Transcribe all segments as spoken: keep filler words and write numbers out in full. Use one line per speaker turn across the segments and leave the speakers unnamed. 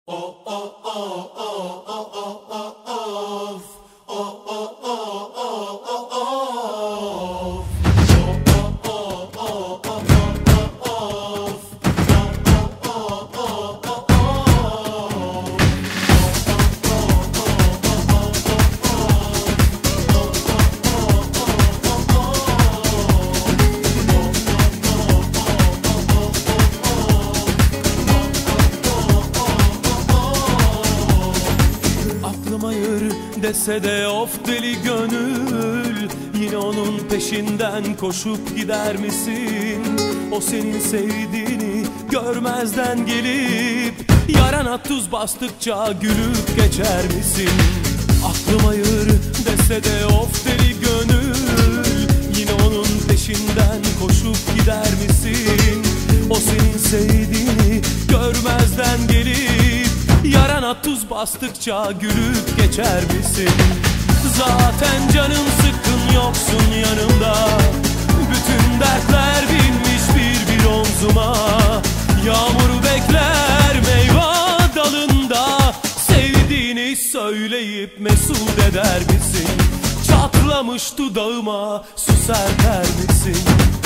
Dese de of deli gönül, yine onun peşinden koşup gider misin? O senin sevdiğini görmezden gelip yarana tuz bastıkça gülüp geçer misin? Aklım ayır dese de of deli gönül, yine onun peşinden koşup gider misin? O senin sevdiğini görmezden gelip yarana tuz bastıkça gülüp geçer misin? Zaten canım sıkkın, yoksun yanımda. Bütün dertler binmiş bir bir omzuma. Yağmur bekler meyve dalında. Sevdiğini söyleyip mesut eder misin? Çatlamış dudağıma su serper misin?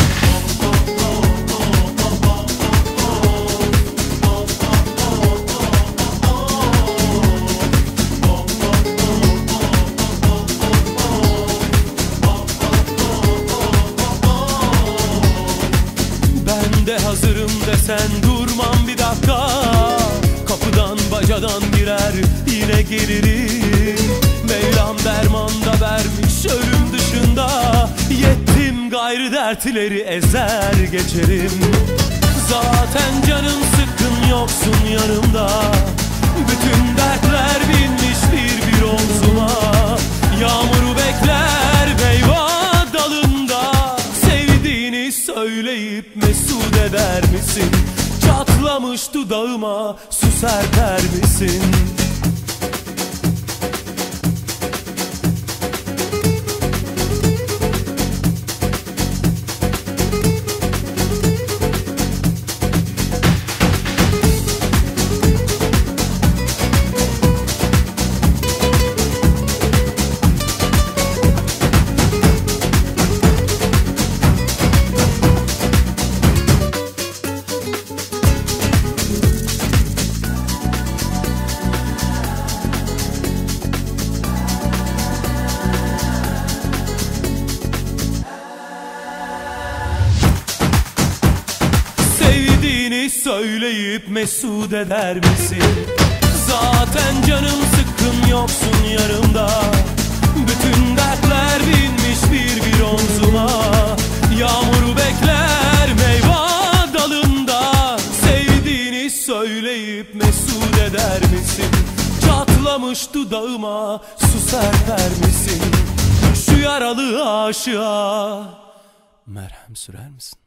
De hazırım desen durmam bir dakika. Kapıdan bacadan girer yine gelirim. Mevlam derman da vermiş ölüm dışında. Yettim gayrı dertleri ezer geçerim. Zaten canım sıkkın, yoksun yanımda. Bütün dertler binmiş bir bir omzuma. Yağmuru bekler meyve dalında. Sevdiğini söyleyip mesut eder misin? Çatlamış dudağıma su serper misin? Söyleyip mesut eder misin? Zaten canım sıkkın, yoksun yanımda. Bütün dertler binmiş bir bir omzuma. Yağmuru bekler meyve dalında. Sevdiğini söyleyip mesut eder misin? Çatlamış dudağıma su serper misin? Şu yaralı aşığa merhem sürer misin?